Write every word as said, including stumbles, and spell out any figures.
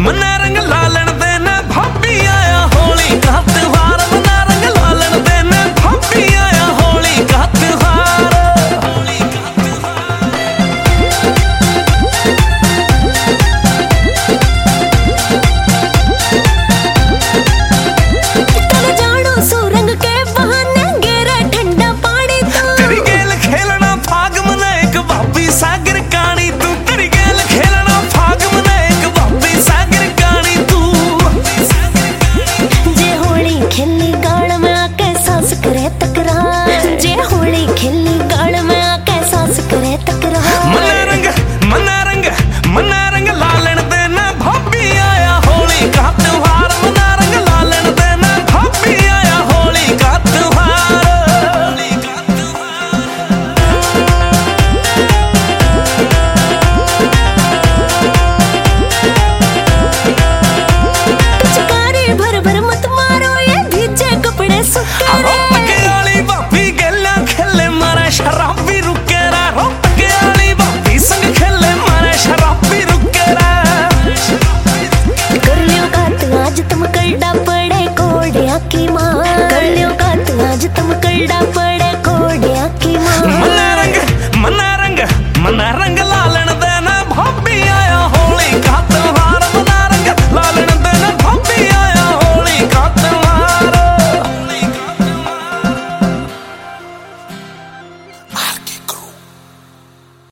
मना रंग लालन देना भाभी आया होली का त्योहार, मना रंग लालन देना भाभी आया होली का त्योहार। कल जानो सुरंग के बहाने गेरा ठंडा पानी तू, तेरी गेल खेलना फाग मना एक भाभी सागर कानी तू, तेरी गेल खेलना फाग मना एक भाभी सागर कानी तू। जे होली खेली गाल में आके सांस करे तकरार, जे होली खेली गाल में आके सांस करे तकरार। मना रंग मना रंग मना रंग लालन देना भाभी आया होली का त्योहार, मना रंग लालन देना भाभी आया होली का त्योहार, होली का पिचकारी भर भर मत मारो ये भीजे कपड़े सूखे रे। रोपके वाली भाभी गेला खेले मारा शराबी रुके रा, रोपके वाली भाभी संग खेले मारा शराबी रुके रा। कर लियो कात आज तुम करड़ा पड़े कोड़िया की मार, कर लियो कात आज तुम करड़ा पड़े